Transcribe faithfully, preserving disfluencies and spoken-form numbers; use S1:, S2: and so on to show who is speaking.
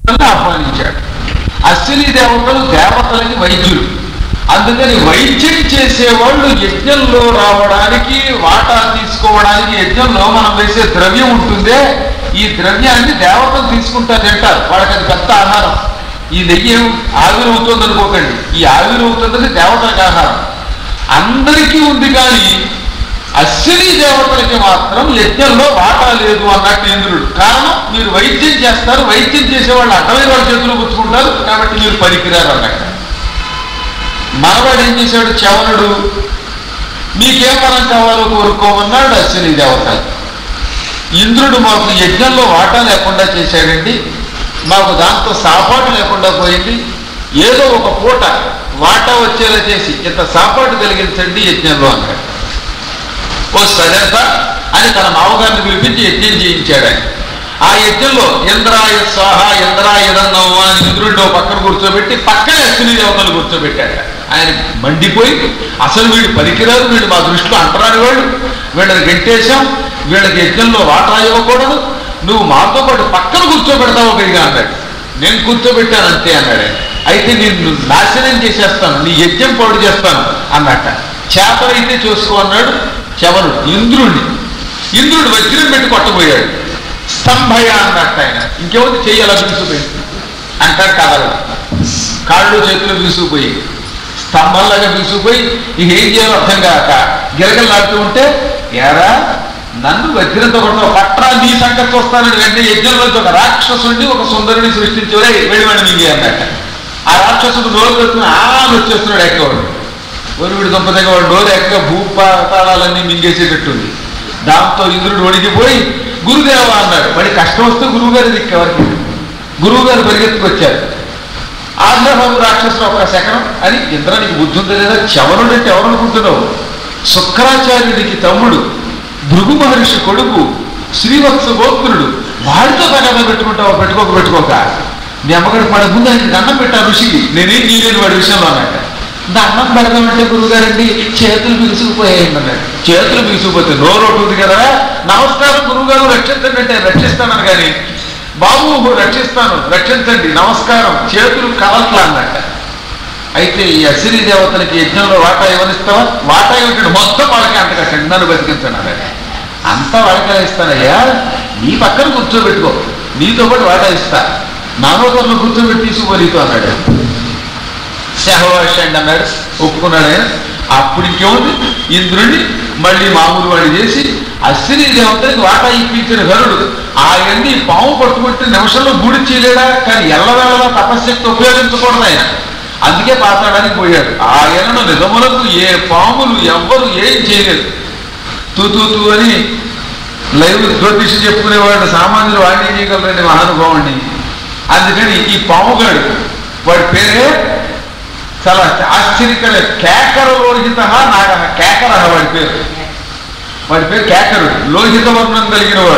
S1: ఆహ్వానించాడు. అశ్విని దేవతలు దేవతలకి వైద్యులు, అందుకని వైద్యం చేసేవాళ్ళు యజ్ఞంలో రావడానికి వాటా తీసుకోవడానికి యజ్ఞంలో మనం వేసే ద్రవ్యం ఉంటుందే, ఈ ద్రవ్యాన్ని దేవతలు తీసుకుంటారు, తింటారు. వాళ్ళకి అది పెద్ద ఆహారం. ఈ నెయ్యి ఆవిరవుతుంది అనుకోకండి, ఈ ఆవిరవుతుందని దేవతలకు ఆహారం. అందరికీ ఉంది, కానీ అశ్విని దేవతలకి మాత్రం యజ్ఞంలో వాటా లేదు అన్నట్టు ఇంద్రుడు. కారణం, మీరు వైద్యం చేస్తారు, వైద్యం చేసేవాళ్ళు అడ్డమైన వాళ్ళ చేతులు పుచ్చుకుంటారు, కాబట్టి మీరు పనికిరారు అన్నట్టు. మనవాడు ఏం చేశాడు, చవనుడు, మీకేం వరం కావాలో కోరుకోమన్నాడు అశ్విని దేవతలు. ఇంద్రుడు మాకు యజ్ఞంలో వాటా లేకుండా చేశాడండి, మాకు దాంతో సాపాటు లేకుండా పోయింది, ఏదో ఒక పూట వాటా వచ్చేలా చేసి ఇంత సాపాటు కలిగించండి యజ్ఞంలో అన్నాడు. ఓ సజంత అని తన మామగారిని పిలిపించి యజ్ఞం చేయించాడు ఆయన. ఆ యజ్ఞంలో ఇంద్రాయ స్వాహ ఇంద్రాయ ఇదన్నవ్వ అని ఇంద్రుడిని పక్కన కూర్చోబెట్టి పక్కనే అశ్విని దేవతలు కూర్చోబెట్టాడు. ఆయన మండిపోయి, అసలు వీడు పనికిరారు, వీడు మా దృష్టిలో అంటరాని వాడు, వీళ్ళని గెంటేశాం, వీళ్ళకి యజ్ఞంలో వాటా ఇవ్వకూడదు, నువ్వు మాతో పాటు పక్కన కూర్చోబెడతావు పైగా అన్నాడు. నేను కూర్చోబెట్టాను అంతే అన్నాడు. అయితే నేను నాశనం చేసేస్తాను, నీ యజ్ఞం పాడు చేస్తాను అన్నట్ట. చేతనైతే చూసుకో అన్నాడు చవనుడు ఇంద్రుడిని. ఇంద్రుడు వజ్రం పెట్టి కొట్టబోయాడు. స్తంభయ అన్నట్టు ఆయన, ఇంకెవరు చెయ్యాలా బిగుసిపోయింది అంటారు కథలు. కాళ్ళు చేతులు బిగుసిపోయి స్తంభంలాగా బిగుసిపోయి ఇక ఏం చేయాలో అర్థం కాక గిరగలాడుతూ ఉంటే, ఎరా నన్ను వజ్రంతో కొడతావు, పట్రా నీ సంగతి చూస్తానని వెంటనే యజ్ఞంలో ఒక రాక్షసుడిని ఒక సుందరుని సృష్టించే వెళ్ళివాడు మింగి అన్నట్ట. ఆ రాక్షసుడు నోరు పెట్టుకుని ఆమె వచ్చేస్తున్నాడు ఎక్కవాడు. వరువుడి దుంపదగ్గ వాడు నోరు ఎక్క భూపాతాళాలన్నీ మింగేసేటట్టుంది. దాంతో ఇంద్రుడు ఒడిగిపోయి గురుదేవ అన్నాడు. వాడి కష్టం వస్తే గురువు గారి దిక్కెవరికి, గురువు గారు పరిగెత్తుకొచ్చారు. ఆగ్రహం రాక్షసుడు ఒక్క శకనం అని, ఇంద్ర నీకు బుద్ధి ఉందా లేదా, చవనుడు అంటే ఎవరు అనుకుంటున్నావు, శుక్రాచార్యుడికి తమ్ముడు, భృగు మహర్షి కొడుకు, శ్రీవత్స గోత్రుడు, వాడితో తగదా పెట్టుకుంటావు, పెట్టుకోక పెట్టుకోక నీ అమ్మగారికి పడ ముందు ఆయనకి దండం పెట్టా ఋషికి, నేనేం తీయలేను వాడి విషయంలో అన్నట్ట. దండం పెడదామంటే గురువు గారండి చేతులు బిగుసుకుపోయాయండి అన్నాడు. చేతులు బిగుసుకుపోతే నోరు ఉంటుంది కదా, నమస్కారం గురువు గారు రక్షించండి అంటే రక్షిస్తానని, కానీ బాబు రక్షిస్తాను రక్షించండి నమస్కారం, చేతులు కలట్లా అన్నట్ట. అయితే ఈ అశ్విని దేవతలకి యజ్ఞంలో వాటా ఇవ్వనిస్తావా, వాటా ఇవ్వండి మొత్తం వాళ్ళకి అంత కట్టండి, నన్ను బతికించండి అన్నాడు. అంతా వాళ్ళకే ఇస్తానయ్యా, నీ పక్కన కూర్చోబెట్టుకో, నీతో పాటు వాటా ఇస్తా, నానోకర్లో కూర్చోబెట్టి తీసుకుపోలీతో అన్నాడు. సహవాషండి అన్నాడు, ఒప్పుకున్నాడు ఆయన. అప్పుడు ఇంకేముంది, ఇంద్రుడిని మళ్ళీ మామూలు వాడి చేసి అశ్విని దేవతలకి వాటా ఇప్పించిన గరుడు ఆయన్ని పాము పట్టుకుంటే నిమిషంలో గుడి చేయలేడా, కానీ ఎల్లవేళలా తపశక్తి ఉపయోగించకూడదు ఆయన, అందుకే పాతాడానికి పోయాడు. ఆయనను నిజములకు ఏ పాములు ఎవ్వరు ఏం చేయలేదు. తూతూ తూ అని లైవ్ జ్యోతిషి చెప్పుకునేవాడు, సామాన్యులు వాడిని చేయగలరండి మహానుభావుడిని. అందుకని ఈ పాముగాడు, వాడి పేరే చాలా ఆశ్చర్యకర, కేకర లోహిత నాగ, కేకర వాడి పేరు, వాడి పేరు కేకరుడు, లోహిత వర్ణం కలిగిన వాడు.